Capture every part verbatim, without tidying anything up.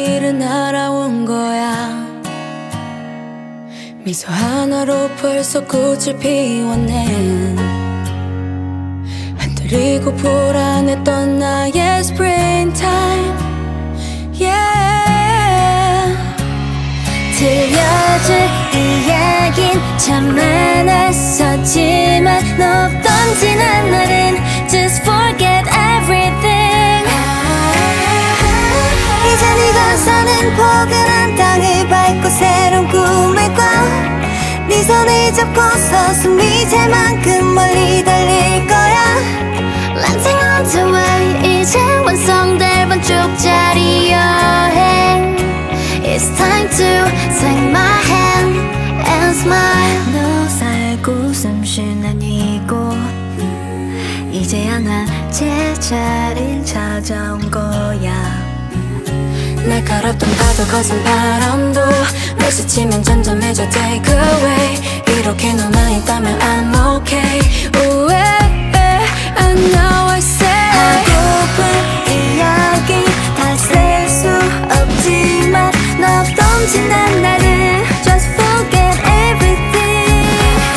길을 날아온 거야. 미소 하나로 벌써 꽃을 피워낸 한들이고 불안했던 나의 springtime. Yeah. 들려줄 이야긴 참 많았었지만 너 없던 지난 날은 just forget everything. 이제 네가 사는 포근한 땅을 밟고 새로운 꿈을 꿔. 네 손을 잡고서 숨이 찰 만큼 멀리 달릴 거야. Landing on the way 이제 완성될 반쪽짜리 여행. It's time to take my hand and smile. 너 살고 숨쉬는 이곳 이제야 난 제자리를 찾아온 거야. 날카롭던 파도 거센 바람도 날 스치면 잠잠해져 take away. 이렇게 너만 있다면 I'm okay. Ooh, eh, eh, I know I say. 하고픈 이야기 다 쓸 수 없지만 너 없던 지난 날은 just forget everything.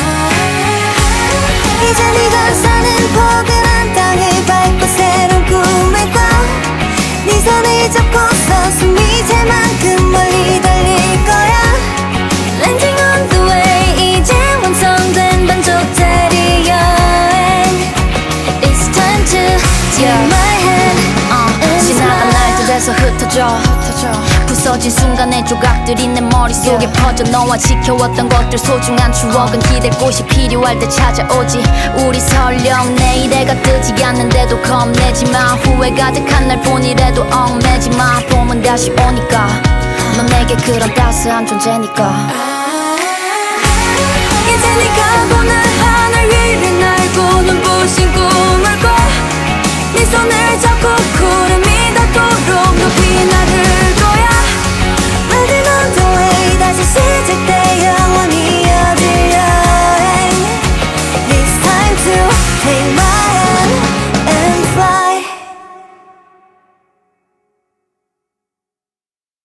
이제 네가 사는 포근한 땅을 밟고 새로운 꿈을 꿔. 네 손을 잡고서 숨이 찰 만큼 멀리 달릴 거야. Landing on the way 이제 완성된 반쪽짜리 여행. It's time to take my hand and 지나간 날들에서 흩어져, 흩어져 부서진 순간의 조각들이 내 머릿속에 yeah. 퍼져 너와 지켜왔던 것들 소중한 추억은 기댈 곳이 필요할 때 찾아오지. 우리 설령 내일해가 뜨지 않는데도 겁내지마. 후회 가득한 날 뿐이라도 얽매지마. 봄은 다시 오니까 넌 내게 그런 따스한 존재니까. 이제 네가 보는 하루